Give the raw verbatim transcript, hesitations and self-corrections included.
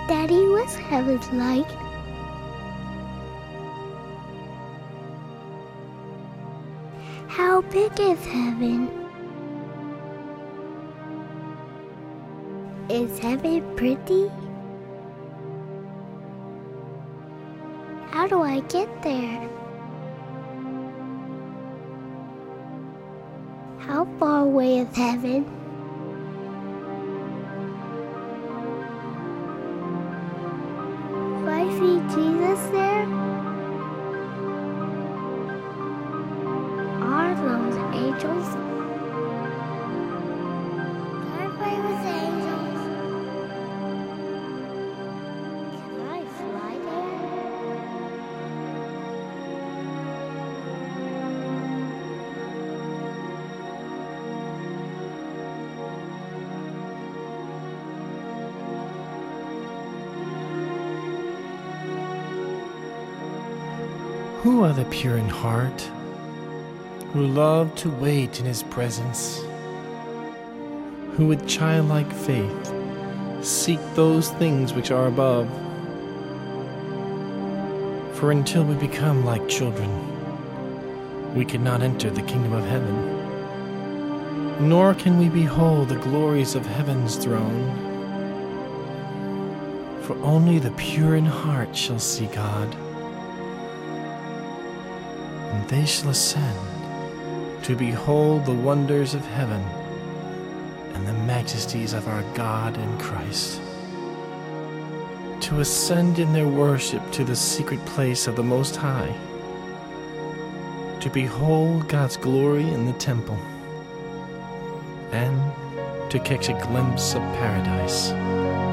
Daddy, what's heaven like? How big is heaven? Is heaven pretty? How do I get there? How far away is heaven? Do I see Jesus there? Are those angels? Can I play with the angels? Can I fly there? Who are the pure in heart, who love to wait in his presence, who with childlike faith seek those things which are above? For until we become like children, we cannot enter the kingdom of heaven, nor can we behold the glories of heaven's throne. For only the pure in heart shall see God, and they shall ascend to behold the wonders of heaven and the majesties of our God and Christ, to ascend in their worship to the secret place of the Most High, to behold God's glory in the temple, and to catch a glimpse of paradise.